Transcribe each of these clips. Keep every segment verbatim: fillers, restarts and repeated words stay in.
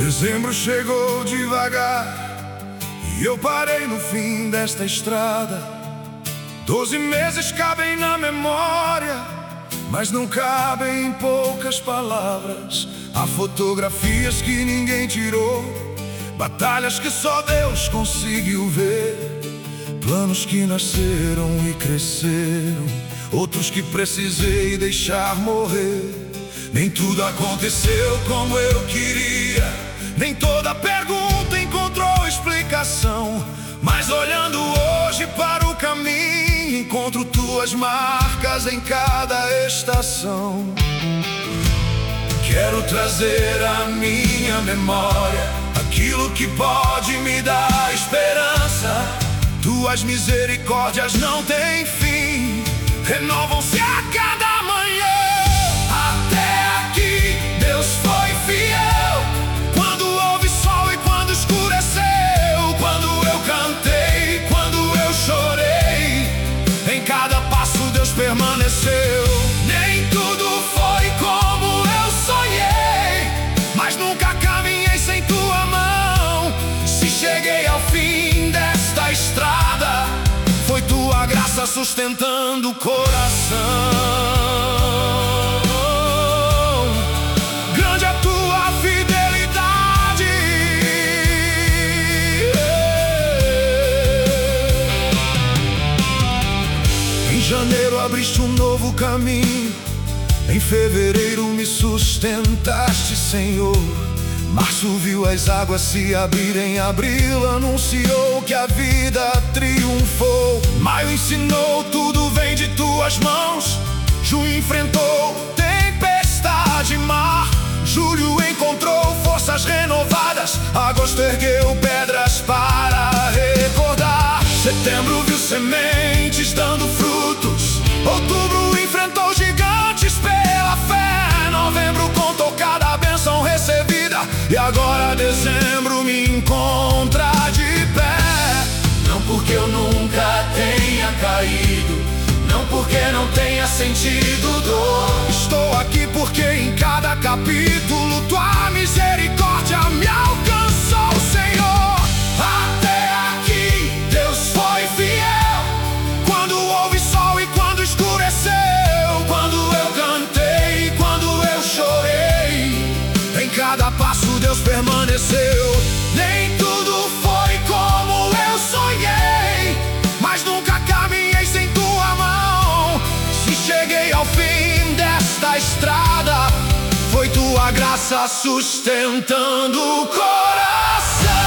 Dezembro chegou devagar e eu parei no fim desta estrada. Doze meses cabem na memória, mas não cabem em poucas palavras. Há fotografias que ninguém tirou, batalhas que só Deus conseguiu ver, planos que nasceram e cresceram, outros que precisei deixar morrer. Nem tudo aconteceu como eu queria, nem toda pergunta encontrou explicação. Mas olhando hoje para o caminho, encontro tuas marcas em cada estação. Quero trazer à minha memória aquilo que pode me dar esperança. Tuas misericórdias não têm fim, renovam-se a cada manhã. Até aqui Deus foi fiel, quando houve sol e quando escureceu, quando eu cantei, quando eu chorei, em cada passo Deus permaneceu. Nem tudo foi como eu sonhei, mas nunca caminhei sem tua mão. Se cheguei ao fim desta estrada, foi tua graça sustentando o coração. Grande a tua fidelidade. Em janeiro abriste um novo caminho, em fevereiro me sustentaste, Senhor. Março viu as águas se abrirem, abril anunciou que a vida triunfou. Maio ensinou tudo vem de tuas mãos, junho enfrentou tempestade, mar. Julho encontrou forças renovadas, agosto ergueu pedras para recordar. Setembro viu sementes dando frutos, outubro enfrentou gigantes pela fé. Novembro contou cada bênção recebida, e agora dezembro me encontra de pé. Não porque eu nunca tenha caído, não porque não tenha sentido dor. Estou aqui porque em cada capítulo tua misericórdia me alcançou, Senhor. Até aqui Deus foi fiel, quando houve sol e quando escureceu, quando eu cantei, quando eu chorei, em cada passo Deus permaneceu. Nem tudo foi como eu sonhei, mas nunca caminhei sem tua mão. Se cheguei ao fim desta estrada, foi tua graça sustentando o coração.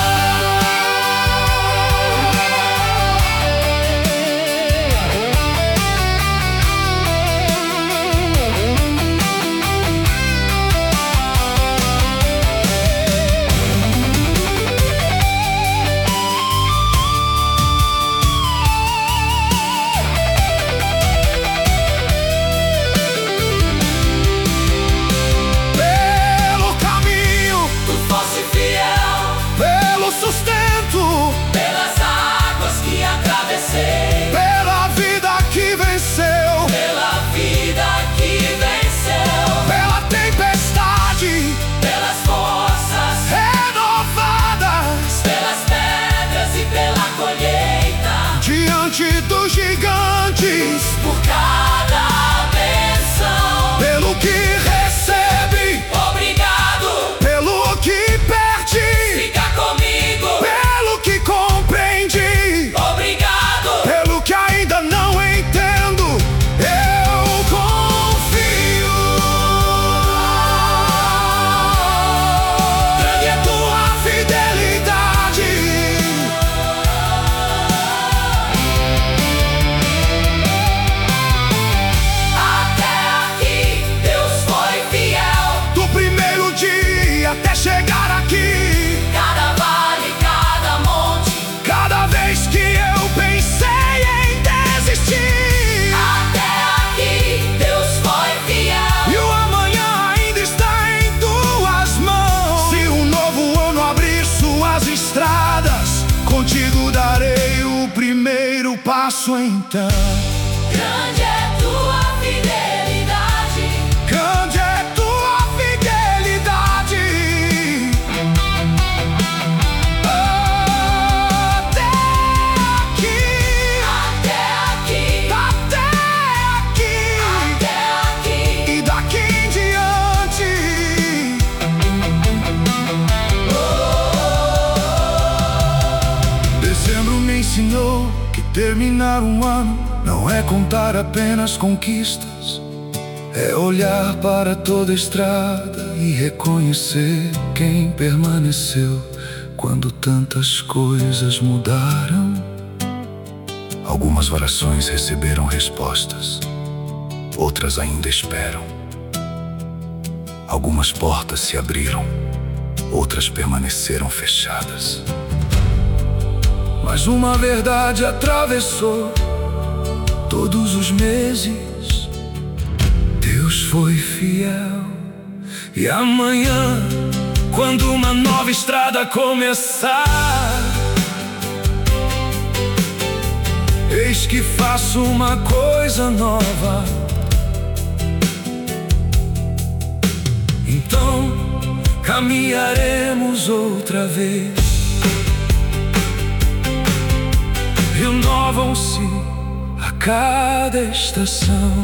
Dos gigantes, por cada benção, pelo que recebe, obrigado, pelo que perdi, fica comigo, pelo que compreendi, obrigado, pelo que ainda não entendo, eu confio. Grande é tua fidelidade. Até chegar aqui, cada vale, cada monte, cada vez que eu pensei em desistir. Até aqui Deus foi fiel, e o amanhã ainda está em tuas mãos. Se um novo ano abrir suas estradas, contigo darei o primeiro passo então. Grande é tua fidelidade, grande é tua fidelidade. terminar um ano não é contar apenas conquistas, é olhar para toda a estrada e reconhecer quem permaneceu quando tantas coisas mudaram. Algumas orações receberam respostas, outras ainda esperam. Algumas portas se abriram, outras permaneceram fechadas. Mas uma verdade atravessou todos os meses: Deus foi fiel. E amanhã, quando uma nova estrada começar, eis que faço uma coisa nova. Então caminharemos outra vez. Renovam-se a cada estação.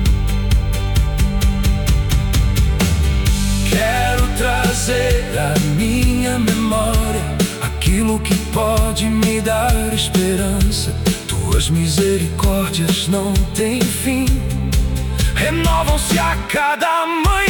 Quero trazer à minha memória aquilo que pode me dar esperança. Tuas misericórdias não têm fim, renovam-se a cada manhã.